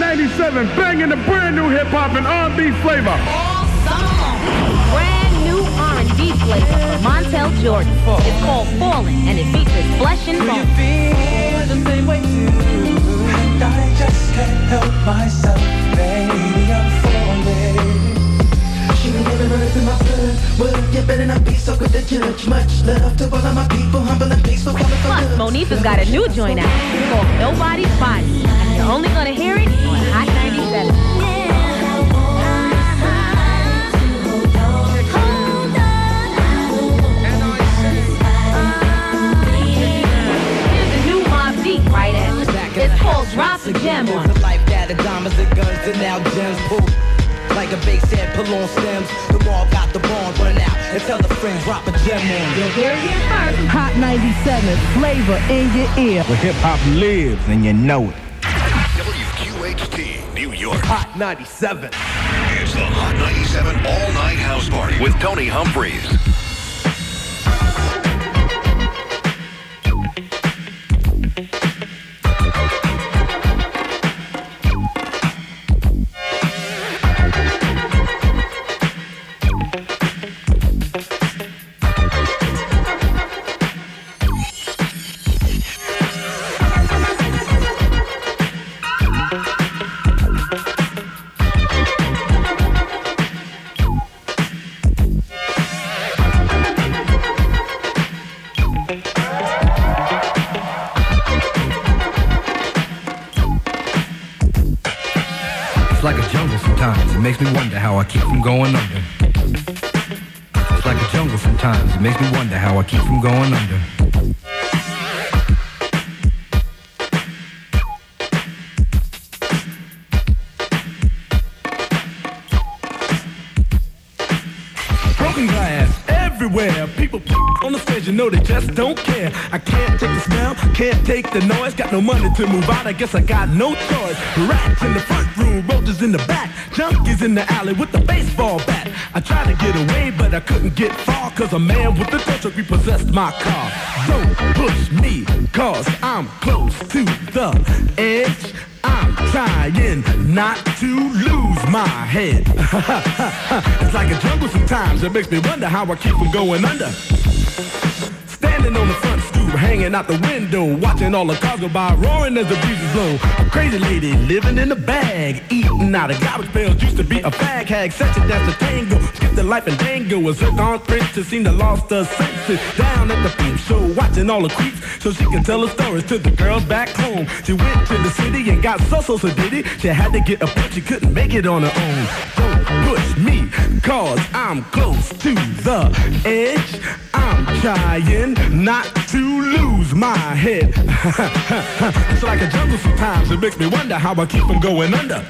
97, banging the brand new hip hop and R&B flavor. All summer long. Brand new R&B flavor from Montel Jordan. It's called Falling, and it features Flesh and Bone. Do you feel the same way too? I just can't help myself, baby, I'm falling. She been living right through my blood. Well, you better not be so good to judge. Much love to all of my people, humble and peaceful. Plus, Monifa's got a new joint out called Nobody's Body. And you're only gonna hear it on Hot 97. Here's a new Mobb Deep right after. It's called Drop the Gem on. The life that the diamonds and guns and now gems pull. Like a bass head, pull on stems. The wall got the bond running out. And tell the friends, drop a gem on. You'll hear it here first. Hot 97, flavor in your ear. Where hip hop lives and you know it. WQHT, New York. Hot 97. It's the Hot 97 All-Night House Party with Tony Humphries. It's like a jungle sometimes, it makes me wonder how I keep from going under. It's like a jungle sometimes, it makes me wonder how I keep from going under. Broken glass everywhere. People on the stage, you know they just don't care. I can't take the smell, can't take the noise. Got no money to move out, I guess I got no choice. Rats in the front room, roaches in the back. Junkies in the alley with the baseball bat. I tried to get away, but I couldn't get far. Cause a man with a tow truck repossessed my car. Don't push me, cause I'm close to the edge. I'm trying not to lose my head. It's like a jungle sometimes, it makes me wonder how I keep from going under. Standing on the front stoop, hanging out the window, watching all the cars go by, roaring as the breezes blow. A crazy lady living in a bag, eating out of garbage pails, used to be a fag hag, such a dance to tango, skipped the life and dango, a zircon princess, seemed to lost her senses. Down at the peep show, watching all the creeps, so she can tell her stories to the girls back home. She went to the city and got so did it. She had to get a push, she couldn't make it on her own. Don't push me, cause I'm close to the edge. I'm trying not to lose my head. It's like a jungle sometimes, it makes me wonder how I keep from going under.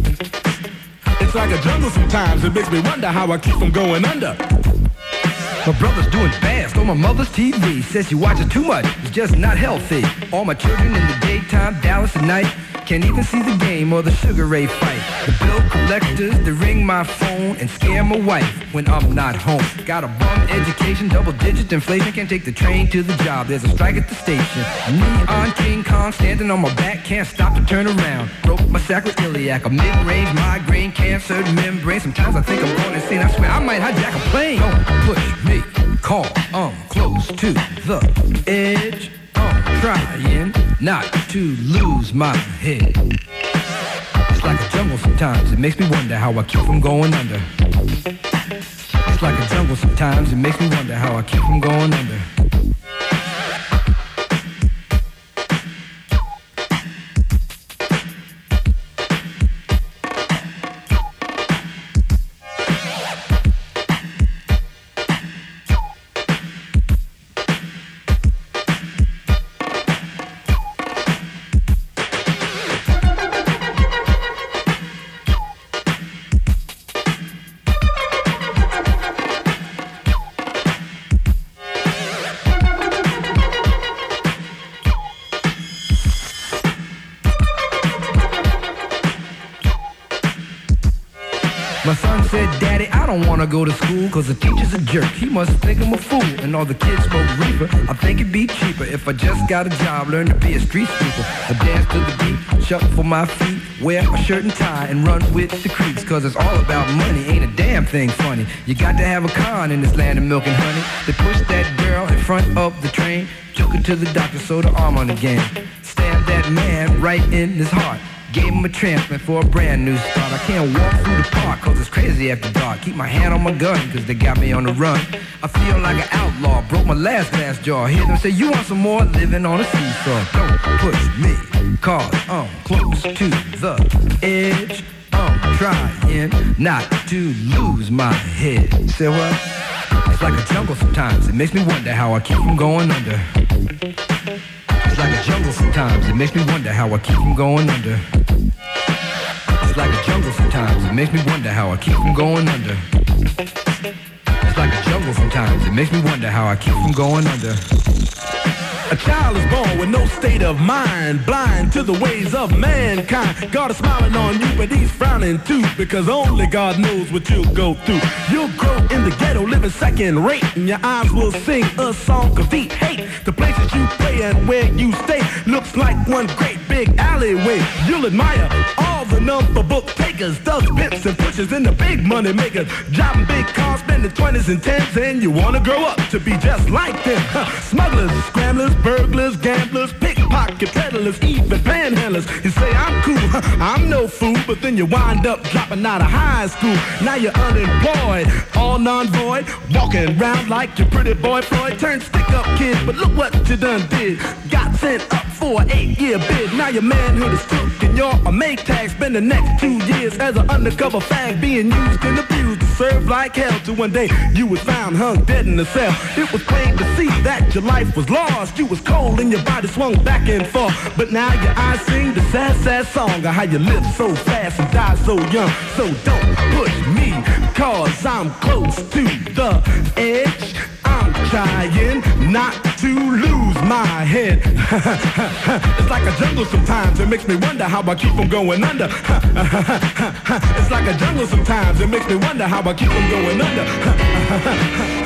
It's like a jungle sometimes, it makes me wonder how I keep from going under. My brother's doing fast on my mother's TV. Says she watches too much, it's just not healthy. All my children in the daytime, Dallas at night. Can't even see the game or the Sugar Ray fight. The bill collectors, they ring my phone and scare my wife when I'm not home. Got a bum education, double-digit inflation. Can't take the train to the job, there's a strike at the station. Neon King Kong standing on my back, can't stop to turn around. Broke my sacroiliac, a mid-range migraine, cancer membrane. Sometimes I think I'm going insane, I swear I might hijack a plane. Don't push me, call, I'm close to the edge. I'm trying not to lose my head. It's like a jungle sometimes, it makes me wonder how I keep from going under. It's like a jungle sometimes, it makes me wonder how I keep from going under. don't wanna go to school cause the teacher's a jerk. He must think I'm a fool and all the kids smoke reefer. I think it'd be cheaper if I just got a job, learn to be a street sweeper. I dance to the beat, shuffle my feet, wear a shirt and tie and run with the creeps. Cause it's all about money, ain't a damn thing funny. You got to have a con in this land of milk and honey. They pushed that girl in front of the train, took her to the doctor, sewed her arm on again. Stabbed that man right in his heart, gave him a transplant for a brand new start. I can't walk through the park cause it's crazy after dark. Keep my hand on my gun cause they got me on the run. I feel like an outlaw, broke my last glass jaw. Hear them say you want some more, living on a seesaw. Don't push me cause I'm close to the edge. I'm trying not to lose my head. Say what? It's like a jungle sometimes, it makes me wonder how I keep from going under. It's like a jungle sometimes, it makes me wonder how I keep from going under. It's like a jungle sometimes, it makes me wonder how I keep from going under. It's like a jungle sometimes, it makes me wonder how I keep from going under. A child is born with no state of mind, blind to the ways of mankind. God is smiling on you, but he's frowning too, because only God knows what you'll go through. You'll grow in the ghetto, living second rate, and your eyes will sing a song of deep hate. The places you play and where you stay looks like one great big alleyway. You'll admire all the number book takers, thugs, pimps, and pushers, and the big money makers, driving big cars, spending 20s and 10s, and you wanna grow up to be just like them. Smugglers, scramblers, burglars, gamblers, pickpocket peddlers, even panhandlers. You say I'm cool, I'm no fool, but then you wind up dropping out of high school. Now you're unemployed, all non-void, walking around like your pretty boy Floyd. Turned stick-up kid, but look what you done did. Got sent up for an 8-year bid. Now your manhood is took and you're a make tag. Spend the next 2 years as an undercover fag, being used and abused to serve like hell. Till one day you was found hung dead in a cell. It was plain to see that your life was lost. You was cold and your body swung back and forth. But now your eyes sing the sad, sad song of how you live so fast and die so young. So don't push me, cause I'm close to the edge. I'm trying not to lose my head. It's like a jungle sometimes, it makes me wonder how I keep from going under. It's like a jungle sometimes, it makes me wonder how I keep from going under.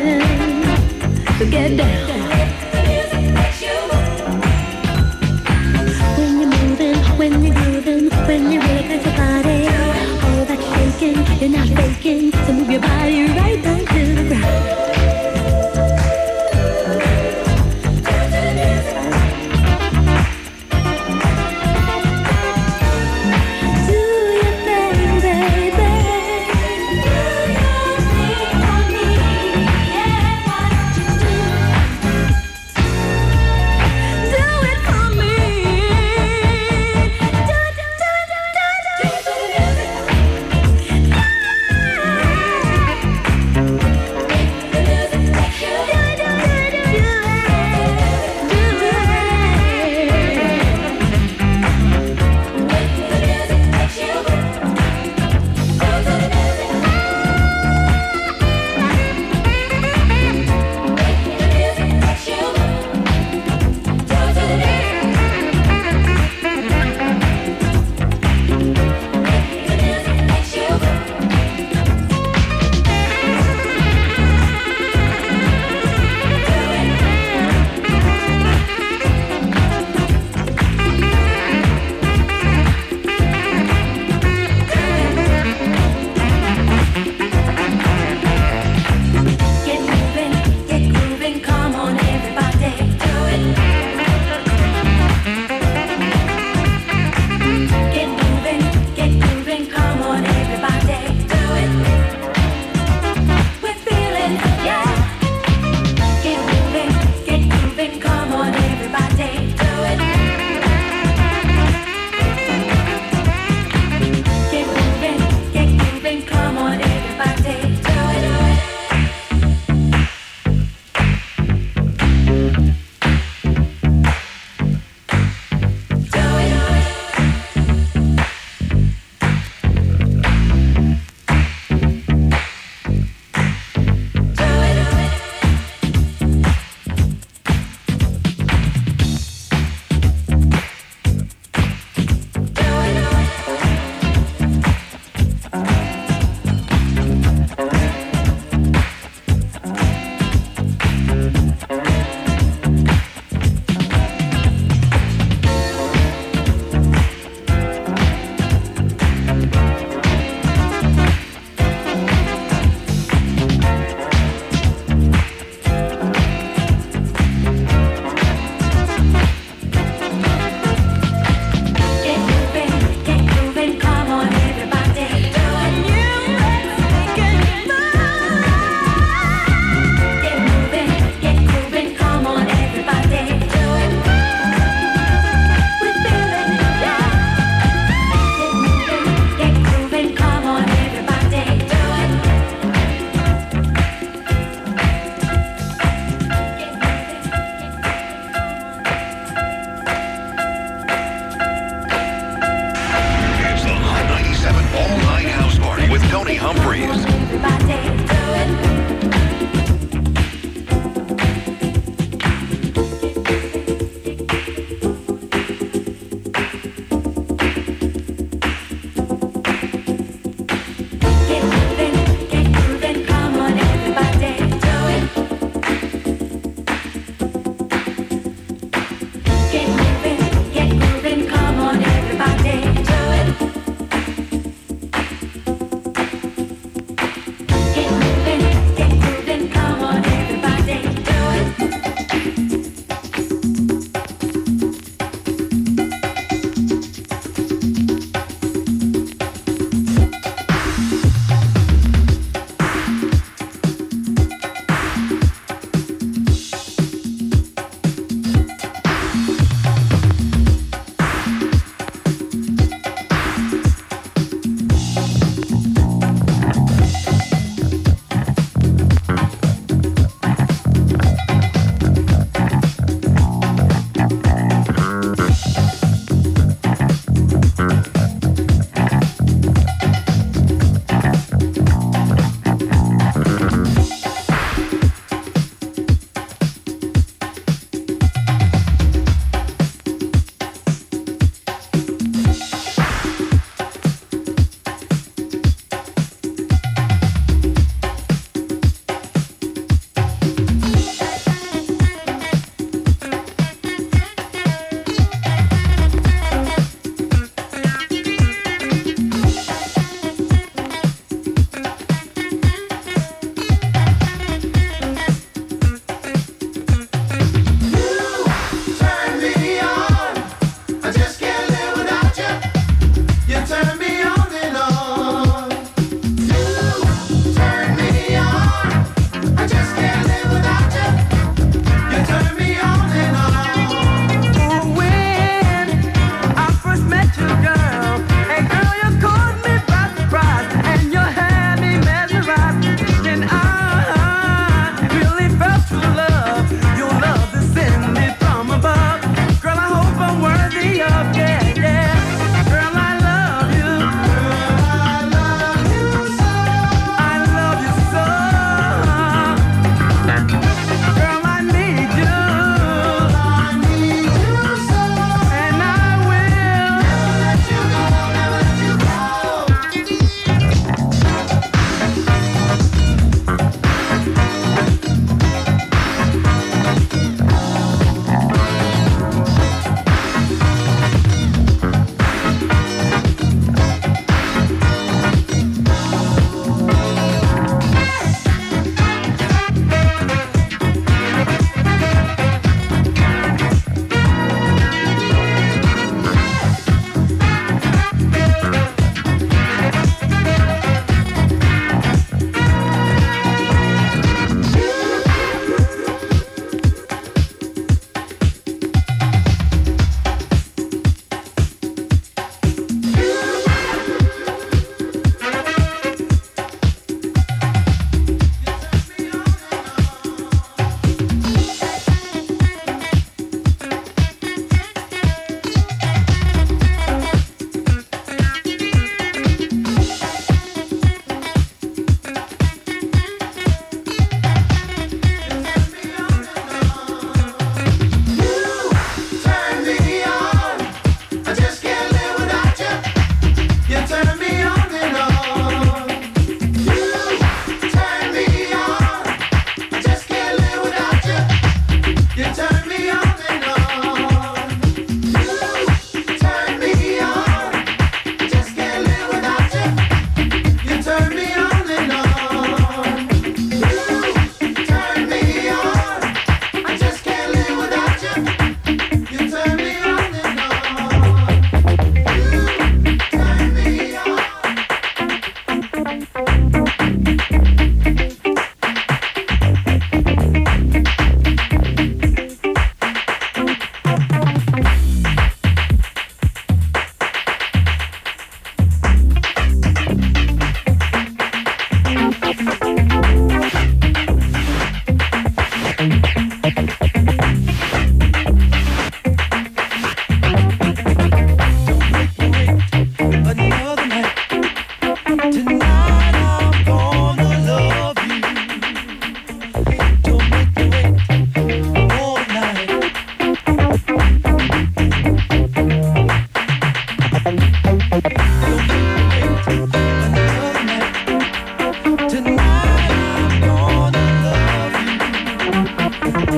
So get down. When you're moving, when you're grooving, when you really got your body, all that shaking, you're not faking. So move your body right down to the ground.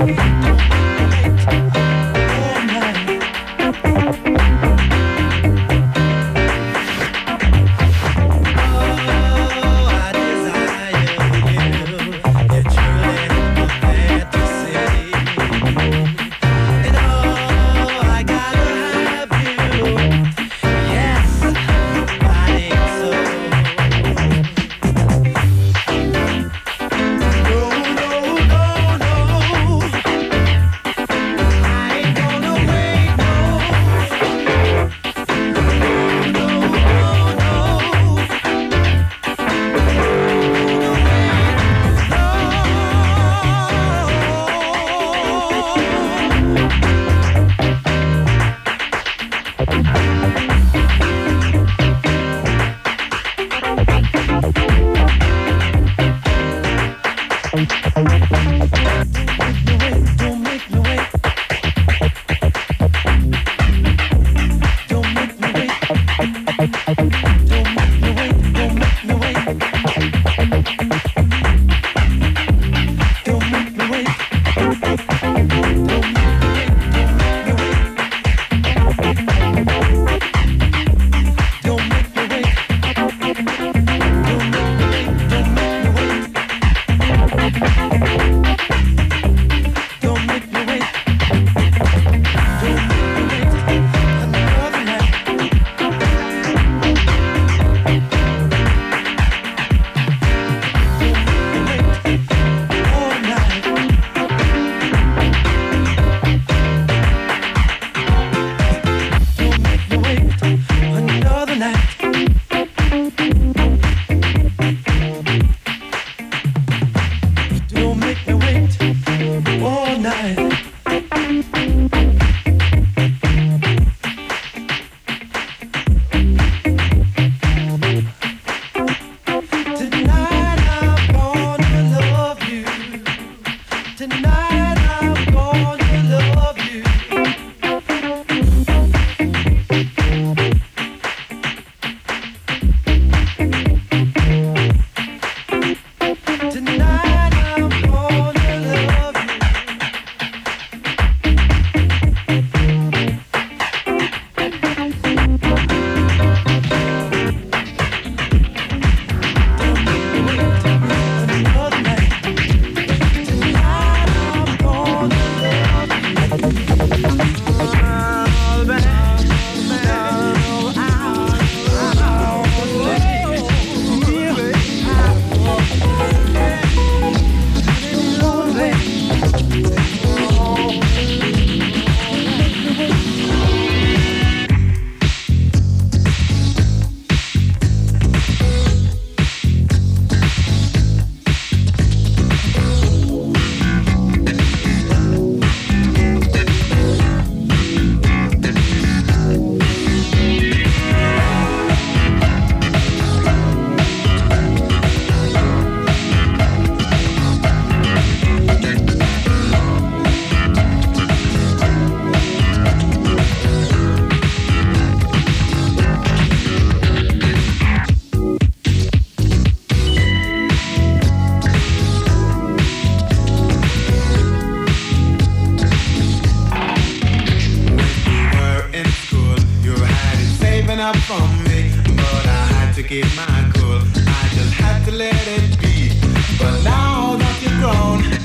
up from me, but I had to keep my cool. I just had to let it be. But now that you're grown,